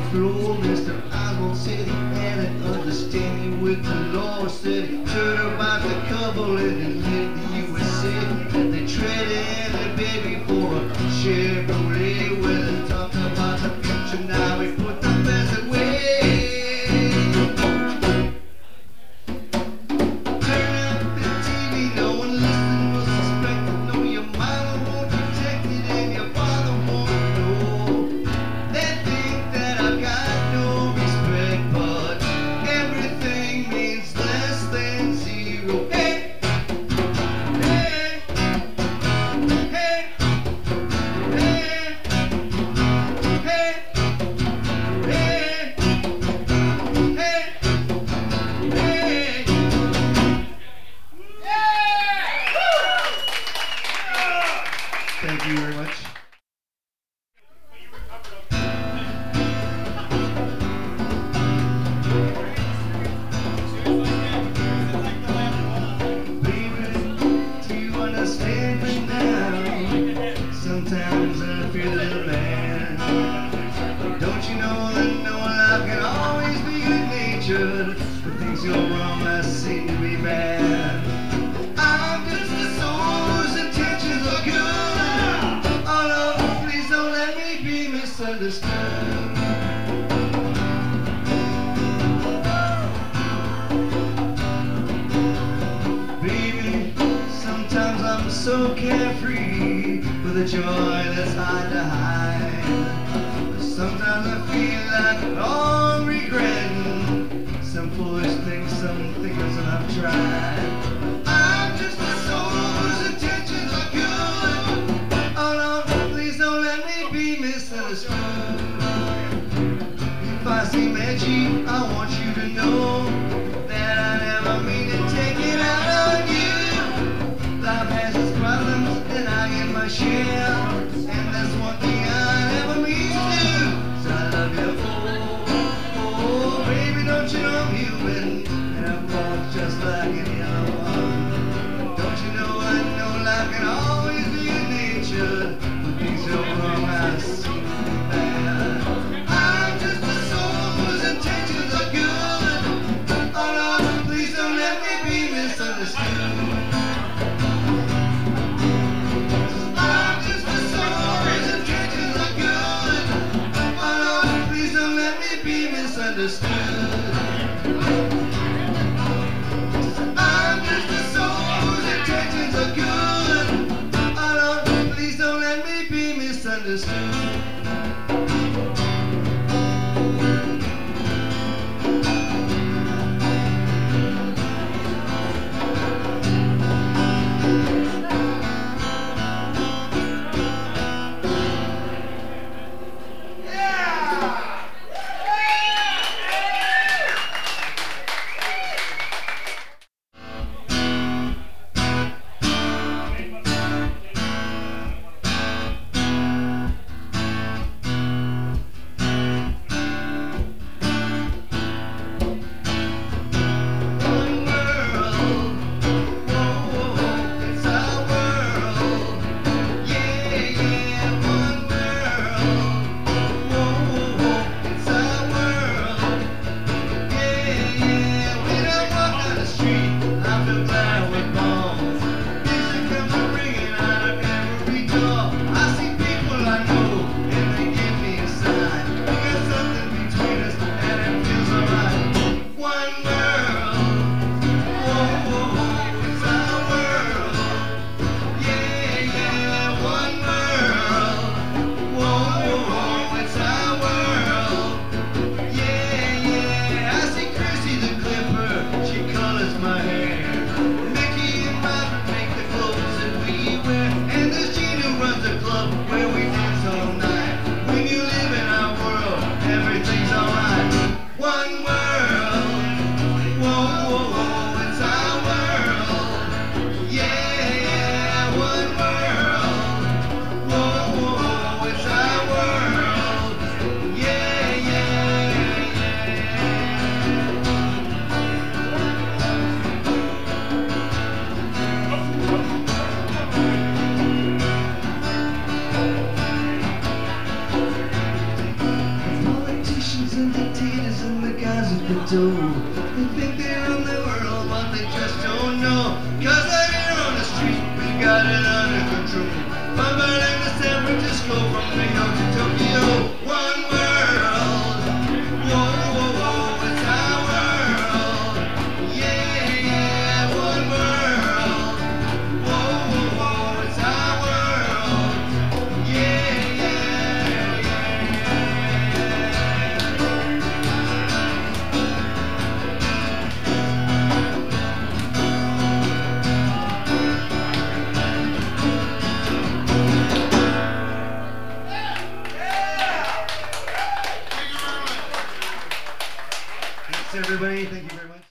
floor. Mr. Oswald said he had an understanding with the law. Said he heard about the couple and he lived in the USA. And they traded the baby for a Chevrolet. Well, they talked about the future, now we put the best away. Thank you very much. Baby, do you understand me now? Sometimes I feel a little mad. Don't you know that no life can always be good natured? When things go wrong, I seem to be bad. I'm just a soul whose intentions are good. Oh no, please don't let me be misunderstood. Baby, sometimes I'm so carefree with a joy that's hard to hide. But sometimes I feel like all regretting some foolish things, some things that I've tried. I'm just a soul whose intentions are good. Oh no, please don't let me be misunderstood. If I seem edgy, I want you to know that I never mean to take it out on you. Life has its problems and I get my share, and that's one thing I never mean to do. So I love you, oh, baby, don't you know I'm human, and I walk just like any other one. Don't you know I know life can always be good natured, but things go wrong, I see bad. I'm just a soul whose intentions are good. Oh no, please don't let me be misunderstood. I'm just a soul whose intentions are good. Oh no, please don't let me be misunderstood. I'm just a soul whose intentions are good. Oh no, please don't let me be misunderstood. the door. They think they run the world, but they just don't know. 'Cause out here on the street, we got it all.